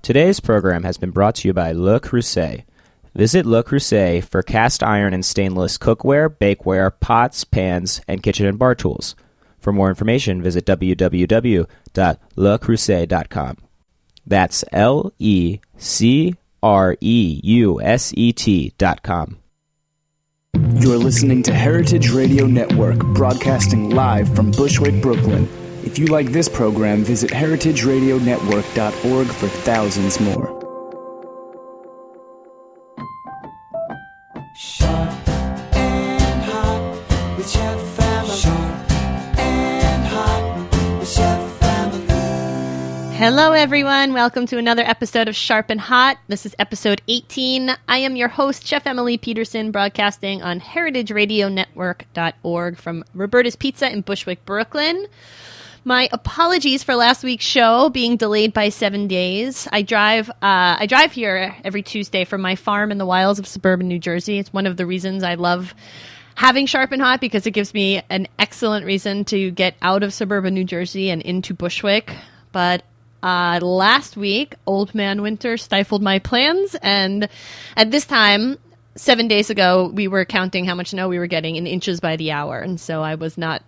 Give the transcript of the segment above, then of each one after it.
Today's program has been brought to you by Le Creuset. Visit Le Creuset for cast iron and stainless cookware, bakeware, pots, pans, and kitchen and bar tools. For more information, visit www.lecreuset.com. That's LECREUSET.com. You're listening to Heritage Radio Network, broadcasting live from Bushwick, Brooklyn. If you like this program, visit heritageradionetwork.org for thousands more. Sharp and hot with Chef Family. Sharp and hot with Chef Family. Hello, everyone. Welcome to another episode of Sharp and Hot. This is episode 18. I am your host, Chef Emily Peterson, broadcasting on heritageradionetwork.org from Roberta's Pizza in Bushwick, Brooklyn. My apologies for last week's show being delayed by 7 days. I drive here every Tuesday from my farm in the wilds of suburban New Jersey. It's one of the reasons I love having Sharp and Hot, because it gives me an excellent reason to get out of suburban New Jersey and into Bushwick. But last week, Old Man Winter stifled my plans, and at this time, 7 days ago, we were counting how much snow we were getting in inches by the hour, and so I was not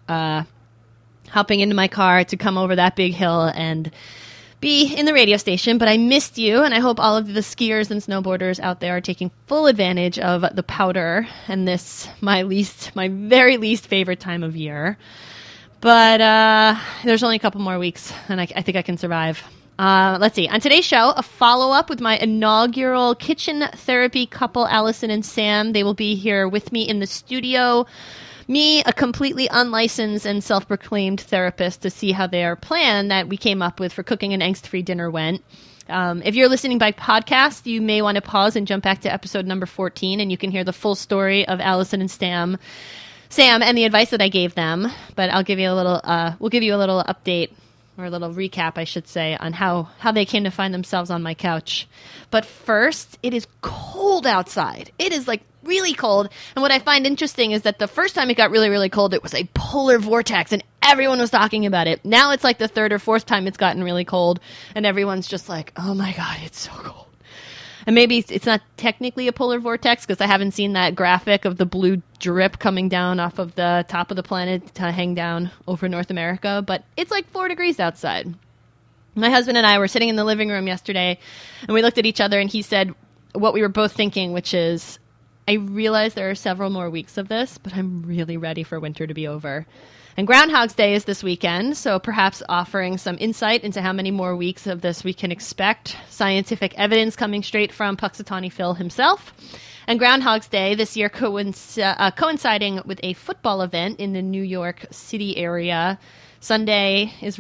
hopping into my car to come over that big hill and be in the radio station, but I missed you, and I hope all of the skiers and snowboarders out there are taking full advantage of the powder and this, my very least favorite time of year. But there's only a couple more weeks, and I think I can survive. Let's see. On today's show, a follow-up with my inaugural kitchen therapy couple, Allison and Sam. They will be here with me in the studio. Me, a completely unlicensed and self-proclaimed therapist, to see how their plan that we came up with for cooking an angst-free dinner went. If you're listening by podcast, you may want to pause and jump back to episode number 14, and you can hear the full story of Allison and Sam, and the advice that I gave them. But I'll give you a little, we'll give you a little update, or a little recap, I should say, on how they came to find themselves on my couch. But first, it is cold outside. It is like really cold. And what I find interesting is that the first time it got really, really cold, it was a polar vortex and everyone was talking about it. Now it's like the third or fourth time it's gotten really cold and everyone's just like, oh my God, it's so cold. And maybe it's not technically a polar vortex because I haven't seen that graphic of the blue drip coming down off of the top of the planet to hang down over North America, but it's like 4 degrees outside. My husband and I were sitting in the living room yesterday and we looked at each other and he said what we were both thinking, which is, I realize there are several more weeks of this, but I'm really ready for winter to be over. And Groundhog's Day is this weekend, so perhaps offering some insight into how many more weeks of this we can expect. Scientific evidence coming straight from Puxatawny Phil himself. And Groundhog's Day this year coinciding with a football event in the New York City area. Sunday is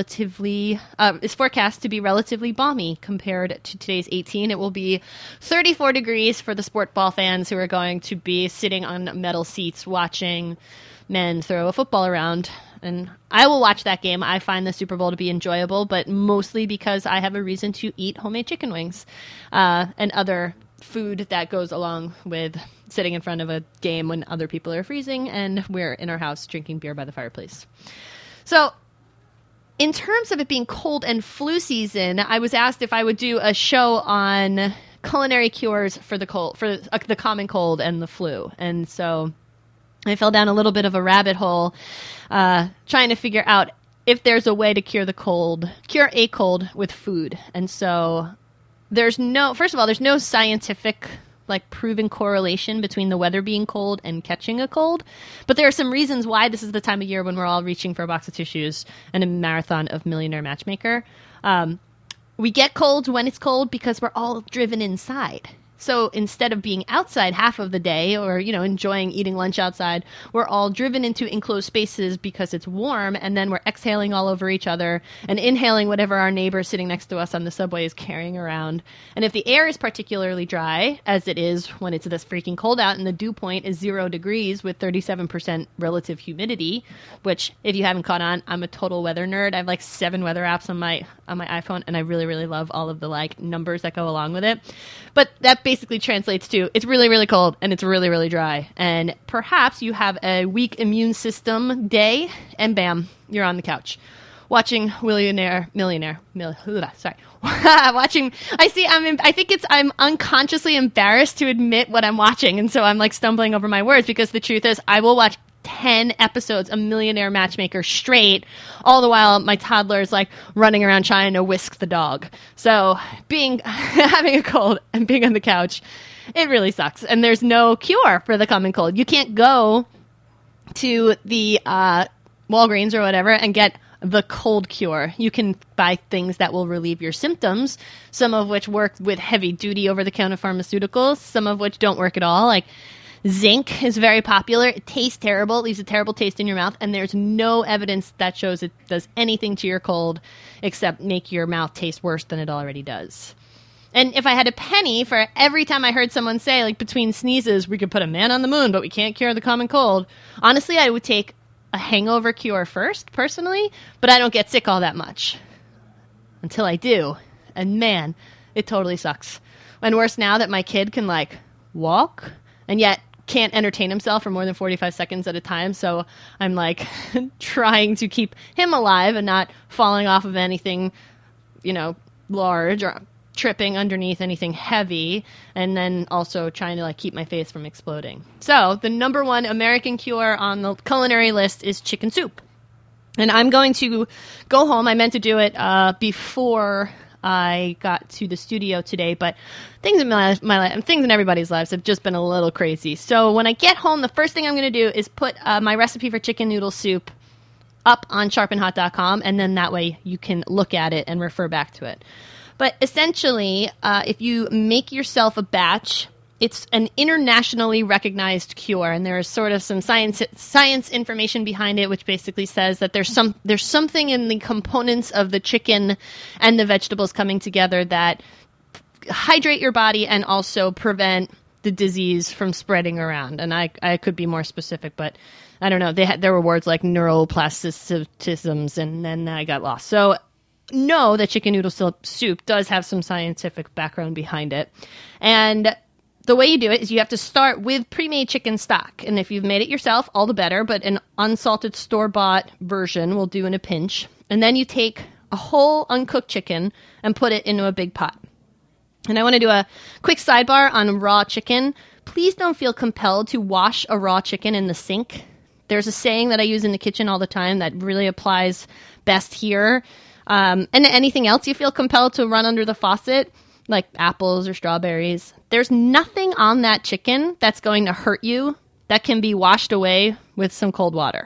forecast to be relatively balmy compared to today's 18. It will be 34 degrees for the sport ball fans who are going to be sitting on metal seats watching men throw a football around. And I will watch that game. I find the Super Bowl to be enjoyable, but mostly because I have a reason to eat homemade chicken wings and other food that goes along with sitting in front of a game when other people are freezing and we're in our house drinking beer by the fireplace. So, in terms of it being cold and flu season, I was asked if I would do a show on culinary cures for the common cold and the flu. And so I fell down a little bit of a rabbit hole trying to figure out if there's a way to cure a cold with food. And so there's no scientific proven correlation between the weather being cold and catching a cold. But there are some reasons why this is the time of year when we're all reaching for a box of tissues and a marathon of Millionaire Matchmaker. We get colds when it's cold because we're all driven inside. So instead of being outside half of the day or, enjoying eating lunch outside, we're all driven into enclosed spaces because it's warm, and then we're exhaling all over each other and inhaling whatever our neighbor sitting next to us on the subway is carrying around. And if the air is particularly dry, as it is when it's this freaking cold out and the dew point is 0 degrees with 37% relative humidity, which, if you haven't caught on, I'm a total weather nerd. I have 7 weather apps on my iPhone, and I really, really love all of the numbers that go along with it. But that basically translates to it's really, really cold and it's really, really dry. And perhaps you have a weak immune system day and bam, you're on the couch. watching watching, I'm unconsciously embarrassed to admit what I'm watching. And so I'm like stumbling over my words, because the truth is I will watch 10 episodes of Millionaire Matchmaker straight, all the while my toddler is like running around trying to whisk the dog. So having a cold and being on the couch, it really sucks. And there's no cure for the common cold. You can't go to the Walgreens or whatever and get the cold cure. You can buy things that will relieve your symptoms, some of which work with heavy duty over-the-counter pharmaceuticals, some of which don't work at all. Like zinc is very popular. It tastes terrible. It leaves a terrible taste in your mouth, and there's no evidence that shows it does anything to your cold except make your mouth taste worse than it already does. And if I had a penny for every time I heard someone say, like, between sneezes, we could put a man on the moon, but we can't cure the common cold, honestly, I would take a hangover cure first, personally, but I don't get sick all that much. Until I do. And man, it totally sucks. And worse now that my kid can, like, walk, and yet can't entertain himself for more than 45 seconds at a time, so I'm, like, trying to keep him alive and not falling off of anything, large or tripping underneath anything heavy, and then also trying to like keep my face from exploding. So the number one American cure on the culinary list is chicken soup. And I'm going to go home. I meant to do it before I got to the studio today, but things in my life and things in everybody's lives have just been a little crazy. So when I get home, the first thing I'm going to do is put my recipe for chicken noodle soup up on sharpandhot.com, and then that way you can look at it and refer back to it. But essentially, if you make yourself a batch, it's an internationally recognized cure, and there is sort of some science information behind it, which basically says that there's something in the components of the chicken and the vegetables coming together that hydrate your body and also prevent the disease from spreading around. And I could be more specific, but I don't know. There were words like neuroplasticisms, and then I got lost. So know that chicken noodle soup does have some scientific background behind it. And the way you do it is you have to start with pre-made chicken stock. And if you've made it yourself, all the better, but an unsalted store-bought version will do in a pinch. And then you take a whole uncooked chicken and put it into a big pot. And I want to do a quick sidebar on raw chicken. Please don't feel compelled to wash a raw chicken in the sink. There's a saying that I use in the kitchen all the time that really applies best here. And anything else you feel compelled to run under the faucet, like apples or strawberries, there's nothing on that chicken that's going to hurt you that can be washed away with some cold water.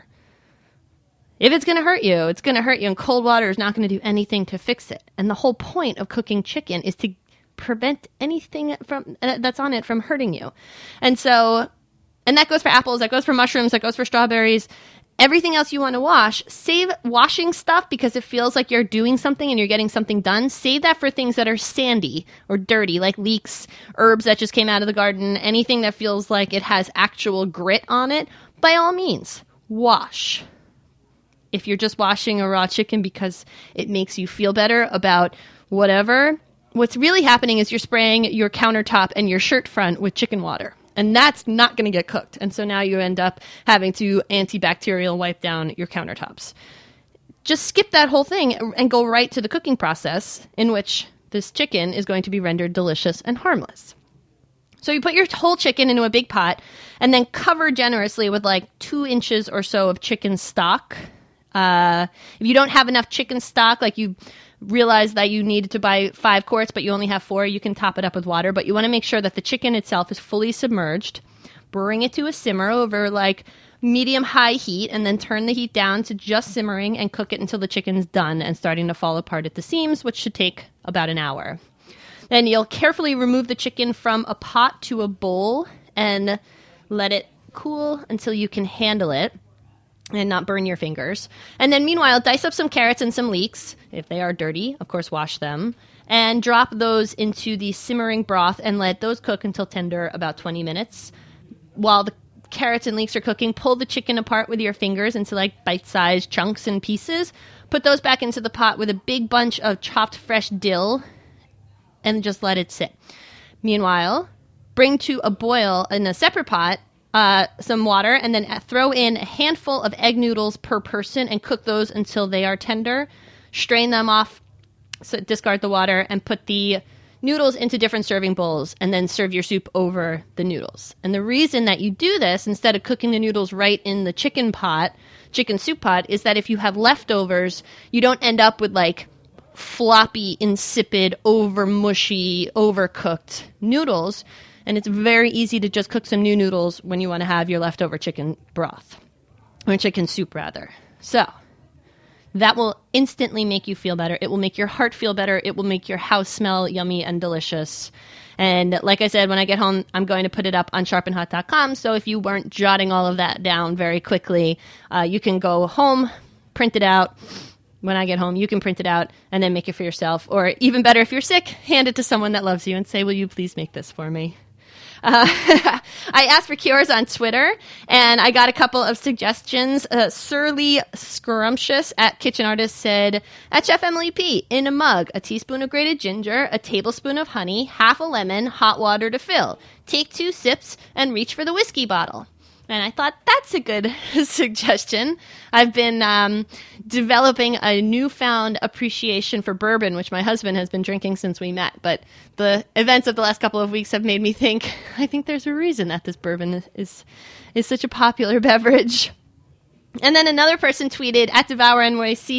If it's going to hurt you, it's going to hurt you, and cold water is not going to do anything to fix it. And the whole point of cooking chicken is to prevent anything that's on it from hurting you. And that goes for apples, that goes for mushrooms, that goes for strawberries. Everything else you want to wash, save washing stuff because it feels like you're doing something and you're getting something done. Save that for things that are sandy or dirty, like leeks, herbs that just came out of the garden, anything that feels like it has actual grit on it. By all means, wash. If you're just washing a raw chicken because it makes you feel better about whatever, what's really happening is you're spraying your countertop and your shirt front with chicken water. And that's not going to get cooked. And so now you end up having to antibacterial wipe down your countertops. Just skip that whole thing and go right to the cooking process in which this chicken is going to be rendered delicious and harmless. So you put your whole chicken into a big pot and then cover generously with like 2 inches or so of chicken stock. If you don't have enough chicken stock, like you realize that you needed to buy 5 quarts, but you only have 4, you can top it up with water. But you want to make sure that the chicken itself is fully submerged. Bring it to a simmer over like medium-high heat, and then turn the heat down to just simmering and cook it until the chicken's done and starting to fall apart at the seams, which should take about an hour. Then you'll carefully remove the chicken from a pot to a bowl and let it cool until you can handle it and not burn your fingers. And then meanwhile, dice up some carrots and some leeks. If they are dirty, of course, wash them. And drop those into the simmering broth and let those cook until tender, about 20 minutes. While the carrots and leeks are cooking, pull the chicken apart with your fingers into like bite-sized chunks and pieces. Put those back into the pot with a big bunch of chopped fresh dill and just let it sit. Meanwhile, bring to a boil in a separate pot some water, and then throw in a handful of egg noodles per person and cook those until they are tender. strain them off, so discard the water, and put the noodles into different serving bowls, and then serve your soup over the noodles. And the reason that you do this, instead of cooking the noodles right in the chicken soup pot, is that if you have leftovers, you don't end up with like floppy, insipid, over mushy, overcooked noodles. And it's very easy to just cook some new noodles when you want to have your leftover chicken broth, or chicken soup rather. So that will instantly make you feel better. It will make your heart feel better. It will make your house smell yummy and delicious. And like I said, when I get home, I'm going to put it up on sharpandhot.com. So if you weren't jotting all of that down very quickly, you can go home, print it out. When I get home, you can print it out and then make it for yourself. Or even better, if you're sick, hand it to someone that loves you and say, will you please make this for me? I asked for cures on Twitter, and I got a couple of suggestions. Surly Scrumptious at Kitchen Artist said, at Chef Emily P., in a mug, a teaspoon of grated ginger, a tablespoon of honey, half a lemon, hot water to fill. Take 2 sips and reach for the whiskey bottle. And I thought that's a good suggestion. I've been developing a newfound appreciation for bourbon, which my husband has been drinking since we met. But the events of the last couple of weeks have made me think, I think there's a reason that this bourbon is such a popular beverage. And then another person tweeted, at Devour NYC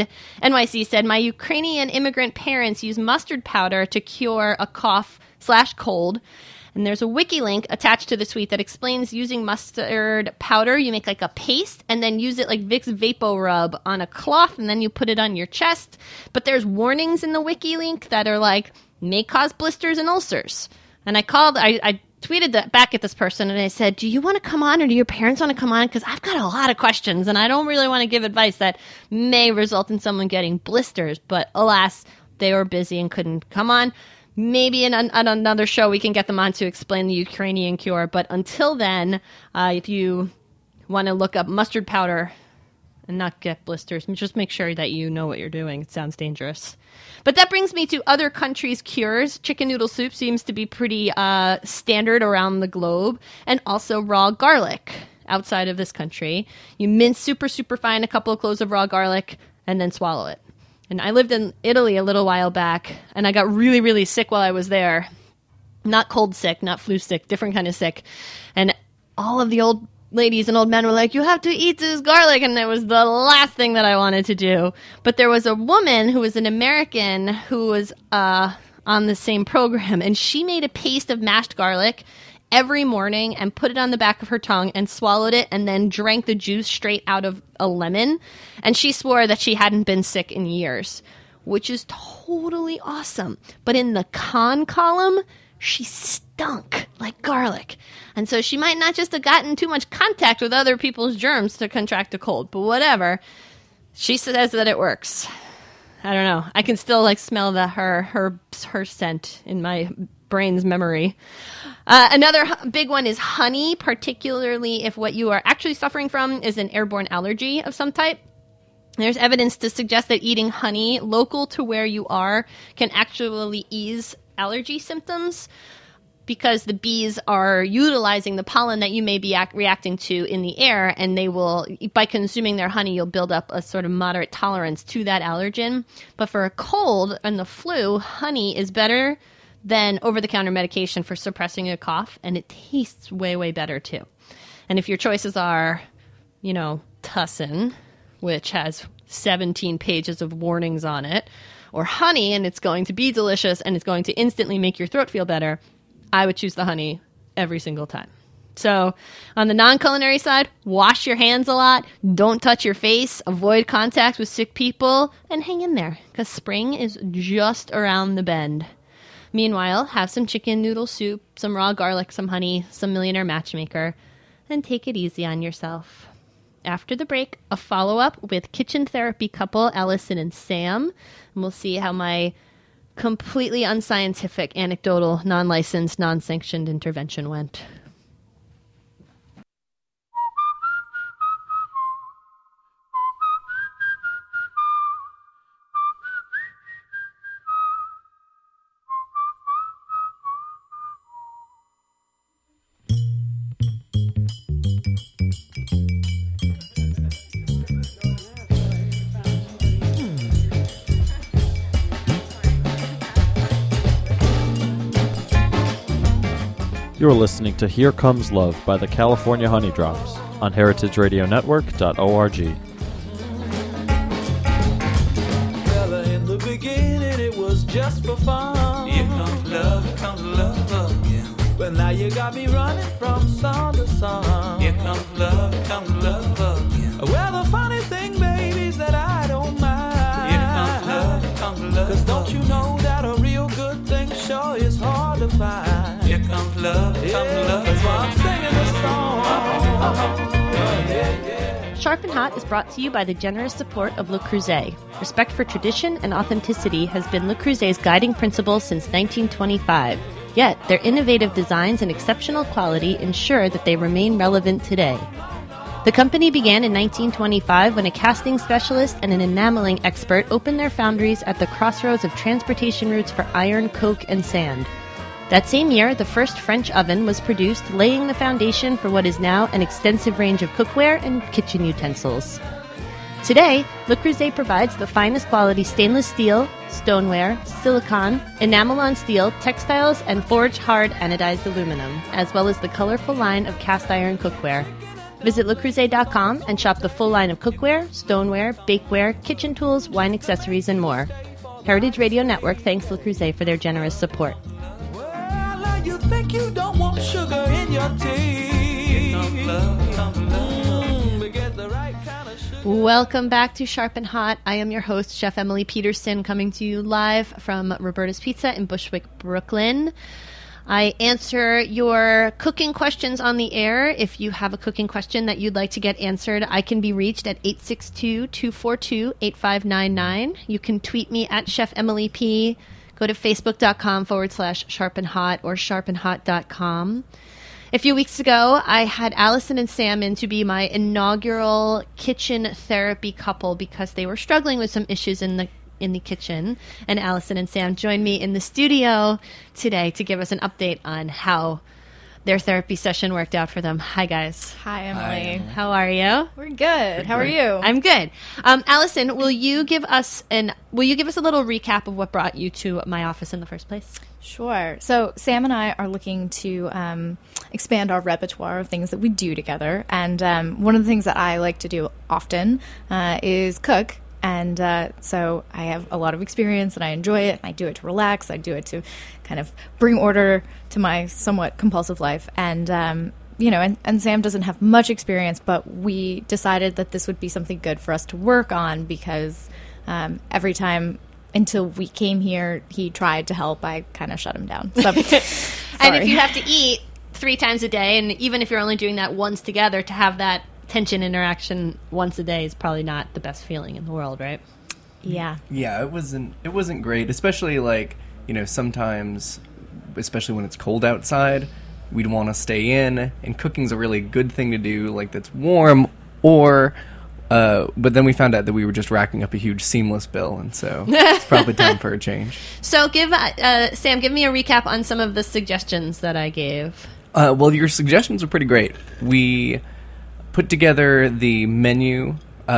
said, my Ukrainian immigrant parents use mustard powder to cure a cough/cold. And there's a wiki link attached to the tweet that explains using mustard powder. You make like a paste and then use it like Vicks VapoRub on a cloth, and then you put it on your chest. But there's warnings in the wiki link that are like, may cause blisters and ulcers. And I tweeted that back at this person, and I said, do you want to come on, or do your parents want to come on? Because I've got a lot of questions, and I don't really want to give advice that may result in someone getting blisters. But alas, they were busy and couldn't come on. Maybe in another show we can get them on to explain the Ukrainian cure. But until then, if you want to look up mustard powder and not get blisters, just make sure that you know what you're doing. It sounds dangerous. But that brings me to other countries' cures. Chicken noodle soup seems to be pretty standard around the globe. And also raw garlic outside of this country. You mince super, super fine a couple of cloves of raw garlic and then swallow it. And I lived in Italy a little while back, and I got really, really sick while I was there. Not cold sick, not flu sick, different kind of sick. And all of the old ladies and old men were like, you have to eat this garlic, and it was the last thing that I wanted to do. But there was a woman who was an American who was on the same program, and she made a paste of mashed garlic every morning and put it on the back of her tongue and swallowed it and then drank the juice straight out of a lemon. And she swore that she hadn't been sick in years, which is totally awesome. But in the con column, she stunk like garlic. And so she might not just have gotten too much contact with other people's germs to contract a cold, but whatever. She says that it works. I don't know. I can still like smell her scent in my brain's memory. Another big one is honey, particularly if what you are actually suffering from is an airborne allergy of some type. There's evidence to suggest that eating honey local to where you are can actually ease allergy symptoms, because the bees are utilizing the pollen that you may be reacting to in the air, and they will, by consuming their honey, you'll build up a sort of moderate tolerance to that allergen. But for a cold and the flu, honey is better than over-the-counter medication for suppressing a cough, and it tastes way, way better too. And if your choices are, Tussin, which has 17 pages of warnings on it, or honey, and it's going to be delicious and it's going to instantly make your throat feel better, I would choose the honey every single time. So on the non-culinary side, wash your hands a lot, don't touch your face, avoid contact with sick people, and hang in there, because spring is just around the bend. Meanwhile, have some chicken noodle soup, some raw garlic, some honey, some Millionaire Matchmaker, and take it easy on yourself. After the break, a follow-up with kitchen therapy couple Allison and Sam, and we'll see how my completely unscientific, anecdotal, non-licensed, non-sanctioned intervention went. You're listening to Here Comes Love by the California Honey Drops on heritageradionetwork.org. Well, in the beginning it was just for fun. Here comes love again. But now you got me running from sun to sun. Here comes love again. Well, the funny thing, baby, is that I don't mind. Here comes love. Cause don't you know that a real good thing sure is hard to find. Here comes love, That's why I'm singing this song. Yeah. Sharp and Hot is brought to you by the generous support of Le Creuset. Respect for tradition and authenticity has been Le Creuset's guiding principle since 1925. Yet, their innovative designs and exceptional quality ensure that they remain relevant today. The company began in 1925 when a casting specialist and an enameling expert opened their foundries at the crossroads of transportation routes for iron, coke, and sand. That same year, the first French oven was produced, laying the foundation for what is now an extensive range of cookware and kitchen utensils. Today, Le Creuset provides the finest quality stainless steel, stoneware, silicone, enamel-on steel, textiles, and forged hard anodized aluminum, as well as the colorful line of cast iron cookware. Visit LeCreuset.com and shop the full line of cookware, stoneware, bakeware, kitchen tools, wine accessories, and more. Heritage Radio Network thanks Le Creuset for their generous support. Well, you think you don't want sugar in your tea. But get the right kind of sugar. Welcome back to Sharp and Hot. I am your host, Chef Emily Peterson, coming to you live from Roberta's Pizza in Bushwick, Brooklyn. I answer your cooking questions on the air. If you have a cooking question that you'd like to get answered, I can be reached at 862-242-8599. You can tweet me at Chef Emily P. Go to facebook.com/sharpandhot or sharpandhot.com. A few weeks ago, I had Allison and Sam in to be my inaugural kitchen therapy couple because they were struggling with some issues in the kitchen, and Allison and Sam joined me in the studio today to give us an update on how their therapy session worked out for them. Hi, guys. Hi, Emily. How are you? We're good. How are you? I'm good. Allison, will you give us a little recap of what brought you to my office in the first place? Sure. So Sam and I are looking to expand our repertoire of things that we do together, and one of the things that I like to do often is cook. And so I have a lot of experience, and I enjoy it. I do it to relax. I do it to kind of bring order to my somewhat compulsive life. And, and Sam doesn't have much experience, but we decided that this would be something good for us to work on because every time until we came here, he tried to help. I kind of shut him down. So, and if you have to eat 3 times a day, and even if you're only doing that once together, to have that tension interaction once a day is probably not the best feeling in the world, right? Yeah. Yeah, it wasn't great, especially sometimes, especially when it's cold outside, we'd want to stay in, and cooking's a really good thing to do, that's warm, but then we found out that we were just racking up a huge seamless bill, and so it's probably time for a change. So Sam, give me a recap on some of the suggestions that I gave. Well, your suggestions were pretty great. We put together the menu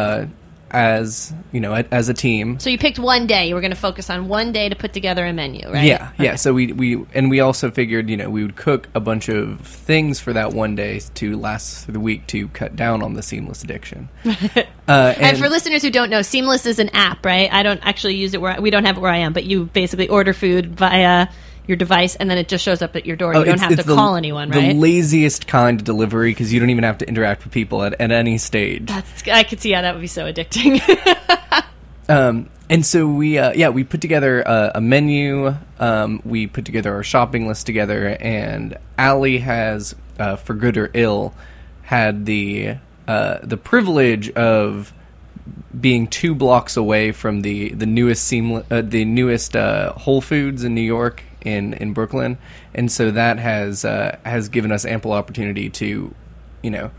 as a team. So you picked one day. You were going to focus on one day to put together a menu, right? Yeah, okay. yeah. So we also figured we would cook a bunch of things for that one day to last through the week to cut down on the Seamless addiction. And for listeners who don't know, Seamless is an app, right? I don't actually use it we don't have it where I am, but you basically order food via your device, and then it just shows up at your door. You don't have to call anyone, right? The laziest kind of delivery, because you don't even have to interact with people at any stage. I could see how that would be so addicting. And so we put together a menu. We put together our shopping list together, and Allie has, for good or ill, had the privilege of being 2 blocks away from the newest Whole Foods in New York. In Brooklyn, and so that has given us ample opportunity to, in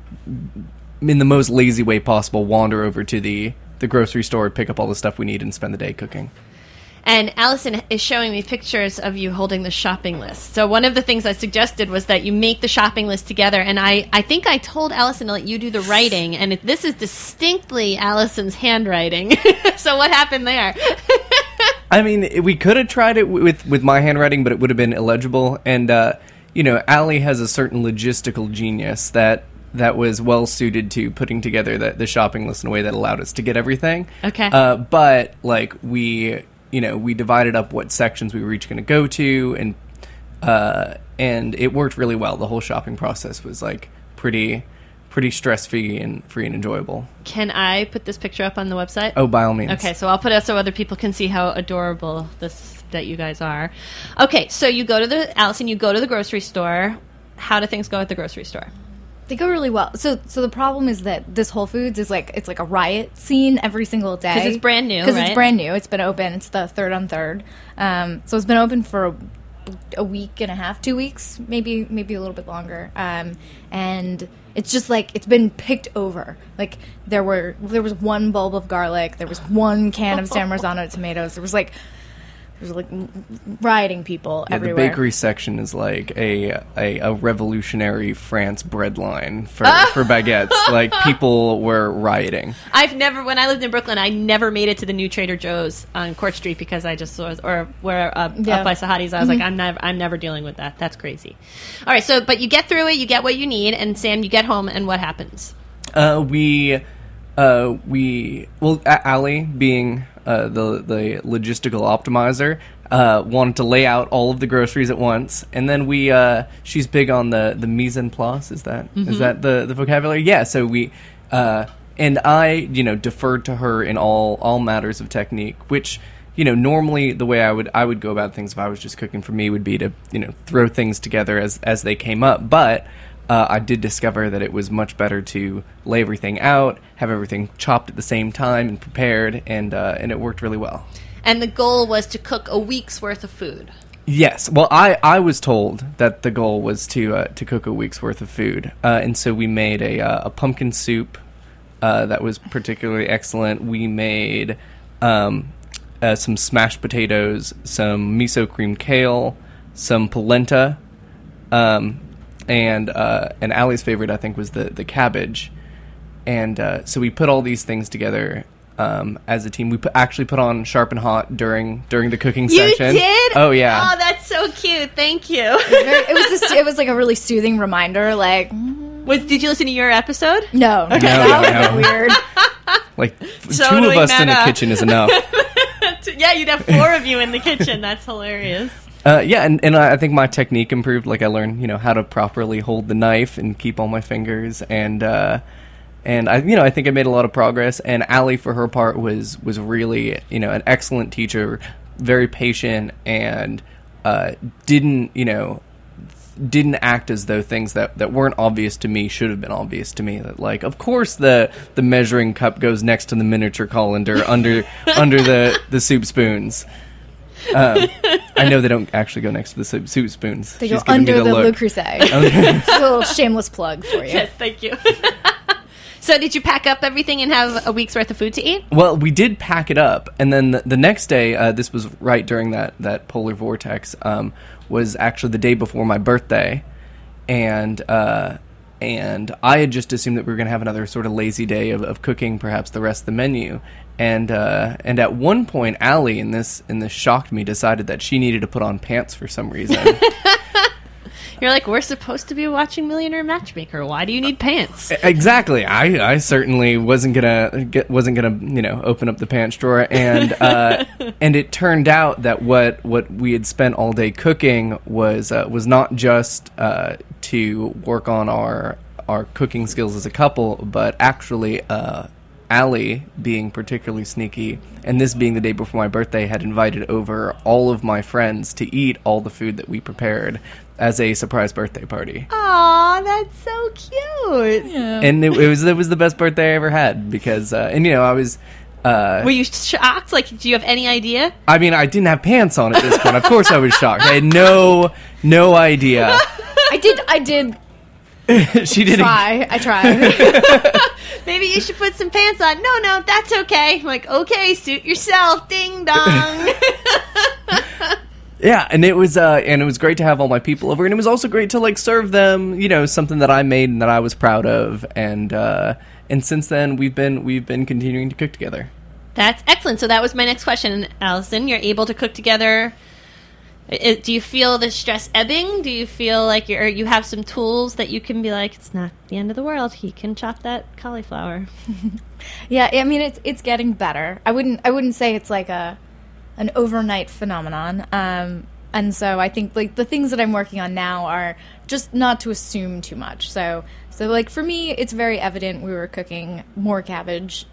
the most lazy way possible, wander over to the grocery store, pick up all the stuff we need, and spend the day cooking. And Allison is showing me pictures of you holding the shopping list. So one of the things I suggested was that you make the shopping list together, and I think I told Allison to let you do the writing, and this is distinctly Allison's handwriting. So what happened there? I mean, we could have tried it with my handwriting, but it would have been illegible. And, Allie has a certain logistical genius that was well suited to putting together the shopping list in a way that allowed us to get everything. Okay. But like we divided up what sections we were each going to go to, and it worked really well. The whole shopping process was like pretty stress-free and enjoyable. Can I put this picture up on the website? Oh, by all means. Okay, so I'll put it so other people can see how adorable that you guys are. Okay, so you go to Allison, you go to the grocery store. How do things go at the grocery store? They go really well. So the problem is that this Whole Foods is it's like a riot scene every single day. Because it's brand new, Because right? it's brand new. It's been open. It's the third on third. So it's been open for a week and a half, 2 weeks, maybe a little bit longer. And it's just it's been picked over. Like there was one bulb of garlic. There was one can of San Marzano tomatoes. There was rioting people everywhere. The bakery section is like a revolutionary France bread line for baguettes. Like people were rioting. When I lived in Brooklyn, I never made it to the new Trader Joe's on Court Street because I just was, or where up by Sahadi's, I was like, I'm never dealing with that. That's crazy. All right, but you get through it, you get what you need, and Sam, you get home, and what happens? Allie being the logistical optimizer, wanted to lay out all of the groceries at once, and then she's big on the mise en place. Is that the vocabulary? Yeah. So we and I deferred to her in all matters of technique, which normally the way I would go about things if I was just cooking for me would be to throw things together as they came up, but I did discover that it was much better to lay everything out, have everything chopped at the same time and prepared, and it worked really well. And the goal was to cook a week's worth of food. Yes. Well, I was told that the goal was to cook a week's worth of food, and so we made a pumpkin soup that was particularly excellent. We made some smashed potatoes, some miso cream kale, some polenta, and Allie's favorite, I think, was the cabbage. And so we put all these things together as a team. We actually put on Sharp and Hot during the cooking session. You did? Oh, yeah. Oh, that's so cute. Thank you. It was like a really soothing reminder. Did you listen to your episode? No. That would have been weird. Like, two of us in the kitchen is enough. Yeah, you'd have 4 of you in the kitchen. That's hilarious. And I think my technique improved. Like I learned, how to properly hold the knife and keep all my fingers, and I think I made a lot of progress. And Allie, for her part, was really, an excellent teacher, very patient, and didn't act as though things that weren't obvious to me should have been obvious to me. That, like, of course the measuring cup goes next to the miniature colander under the soup spoons. I know they don't actually go next to the soup spoons. They go under the Le Creuset. It's a little shameless plug for you. Yes, thank you. So did you pack up everything and have a week's worth of food to eat? Well, we did pack it up, and then the next day, this was right during that polar vortex, was actually the day before my birthday, and I had just assumed that we were going to have another sort of lazy day of cooking, perhaps the rest of the menu. And at one point, Allie, in this shocked me, decided that she needed to put on pants for some reason. You're like, we're supposed to be watching Millionaire Matchmaker. Why do you need pants? Exactly. I certainly wasn't gonna open up the pants drawer, and and it turned out that what we had spent all day cooking was not just to work on our cooking skills as a couple, but actually Allie, being particularly sneaky, and this being the day before my birthday, had invited over all of my friends to eat all the food that we prepared as a surprise birthday party. Aw, that's so cute. Yeah. And it was the best birthday I ever had, because I was were you shocked? Like, do you have any idea? I mean, I didn't have pants on at this point. Of course I was shocked. I had no idea. I did She didn't try. I tried. Maybe you should put some pants on. No, that's okay. I'm like, okay, suit yourself. Ding dong. Yeah, and it was great to have all my people over, and it was also great to serve them, something that I made and that I was proud of, and since then we've been continuing to cook together. That's excellent. So that was my next question, Allison. You're able to cook together Do you feel the stress ebbing? Do you feel like you have some tools that you can be like, it's not the end of the world. He can chop that cauliflower. Yeah, I mean it's getting better. I wouldn't say it's like an overnight phenomenon. And so I think like the things that I'm working on now are just not to assume too much. So like for me, it's very evident we were cooking more cabbage.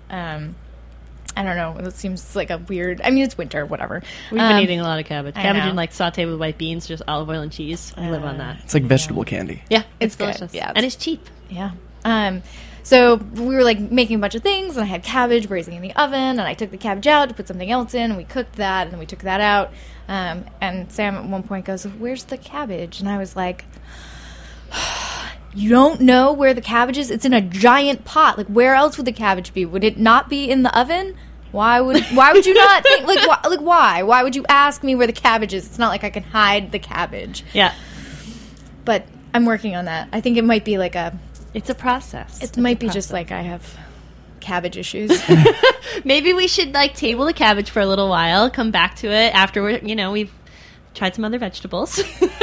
I don't know. It seems like a weird... I mean, it's winter, whatever. We've been eating a lot of cabbage. I Cabbage know. and, like, sauté with white beans, just olive oil and cheese. I live on that. It's like vegetable candy. Yeah, It's it's good. delicious. Yeah, and it's cheap. Yeah. So we were like making a bunch of things, and I had cabbage braising in the oven, and I took the cabbage out to put something else in, and we cooked that, and then we took that out. And Sam at one point goes, "Where's the cabbage?" And I was like, "You don't know where the cabbage is? It's in a giant pot. Like, where else would the cabbage be? Would it not be in the oven? Why would you not think why? Why would you ask me where the cabbage is? It's not like I can hide the cabbage." Yeah. But I'm working on that. I think it might be like It's a process. it might be just like I have cabbage issues. Maybe we should, like, table the cabbage for a little while, come back to it after we've tried some other vegetables.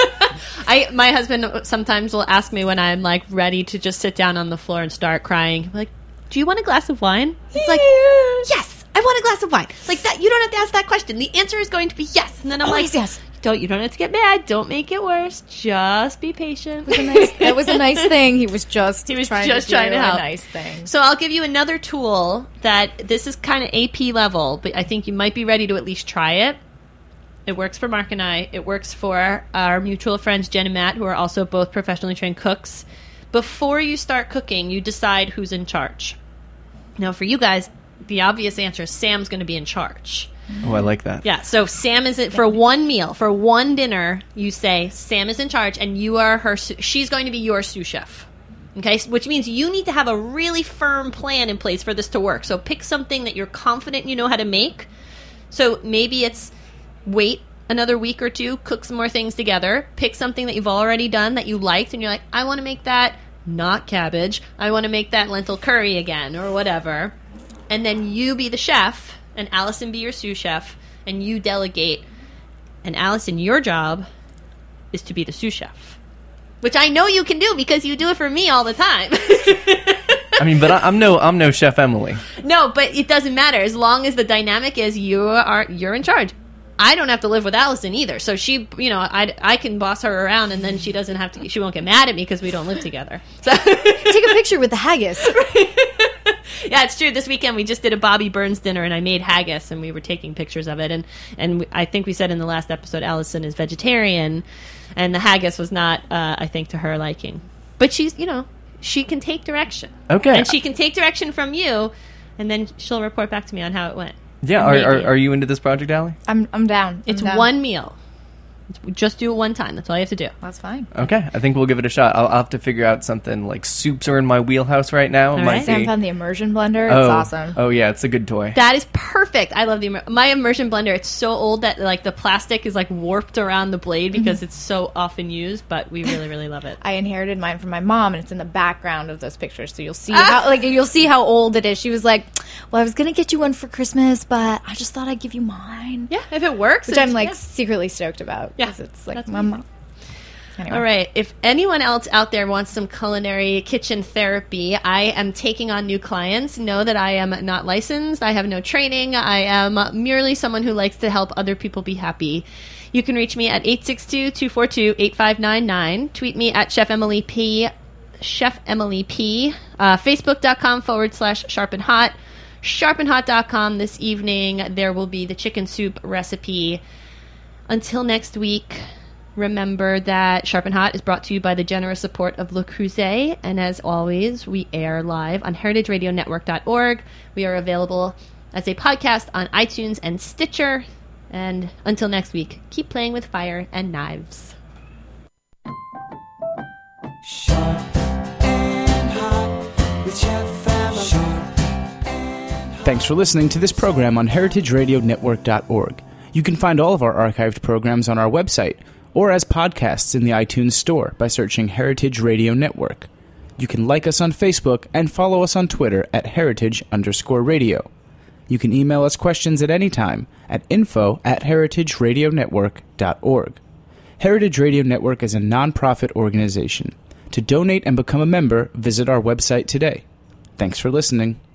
My husband sometimes will ask me when I'm, like, ready to just sit down on the floor and start crying. I'm like, do you want a glass of wine? It's like, yes, I want a glass of wine. Like that, you don't have to ask that question. The answer is going to be yes. And then I'm Always like, yes. You don't have to get mad. Don't make it worse. Just be patient. That was a nice thing. He was just trying to do help. a nice thing. So I'll give you another tool that this is kind of AP level, but I think you might be ready to at least try it. It works for Mark and I. It works for our mutual friends, Jen and Matt, who are also both professionally trained cooks. Before you start cooking, you decide who's in charge. Now, for you guys, the obvious answer is Sam's going to be in charge. Oh, I like that. Yeah, so Sam is it for one meal, for one dinner. You say Sam is in charge, and you are her. She's going to be your sous chef. Okay, which means you need to have a really firm plan in place for this to work. So pick something that you're confident you know how to make. So maybe it's wait another week or two, cook some more things together. Pick something that you've already done that you liked, and you're like, I want to make that not cabbage. I want to make that lentil curry again, or whatever. And then you be the chef, and Allison be your sous chef, and you delegate. And Allison, your job is to be the sous chef, which I know you can do because you do it for me all the time. I mean, but I'm no Chef Emily. No, but it doesn't matter as long as the dynamic is you're in charge. I don't have to live with Allison either, so she, I can boss her around, and then she doesn't have to. She won't get mad at me because we don't live together. So Take a picture with the haggis. yeah, it's true. This weekend we just did a Bobby Burns dinner, and I made haggis, and we were taking pictures of it. And I think we said in the last episode, Allison is vegetarian, and the haggis was not, I think, to her liking. But she's, she can take direction. Okay. And she can take direction from you, and then she'll report back to me on how it went. Yeah, are you into this project, Allie? I'm down. It's I'm down. one meal. Just do it one time. That's all you have to do. That's fine. Okay, I think we'll give it a shot. I'll have to figure out something like soups are in my wheelhouse right now. It All might right. Sam be. found the immersion blender. It's awesome. Oh yeah, it's a good toy. That is perfect. I love my immersion blender. It's so old that like the plastic is like warped around the blade because it's so often used, but we really, really love it. I inherited mine from my mom, and it's in the background of those pictures, so you'll see how old it is. She was like, "Well, I was gonna get you one for Christmas, but I just thought I'd give you mine." Yeah, if it works. Which I'm yeah. secretly stoked about. Yeah, 'cause it's like that's my mom. Anyway. All right. If anyone else out there wants some culinary kitchen therapy, I am taking on new clients. Know that I am not licensed. I have no training. I am merely someone who likes to help other people be happy. You can reach me at 862-242-8599. Tweet me at Chef Emily P. Facebook.com/sharpenhot. Sharpenhot.com. This evening, there will be the chicken soup recipe. Until next week, remember that Sharpen Hot is brought to you by the generous support of Le Creuset, and as always, we air live on heritageradionetwork.org. We are available as a podcast on iTunes and Stitcher. And until next week, keep playing with fire and knives. Sharp and hot with Chef Emily. Thanks for listening to this program on heritageradionetwork.org. You can find all of our archived programs on our website or as podcasts in the iTunes Store by searching Heritage Radio Network. You can like us on Facebook and follow us on Twitter at @heritage_radio. You can email us questions at any time at info@heritageradionetwork.org. Heritage Radio Network is a nonprofit organization. To donate and become a member, visit our website today. Thanks for listening.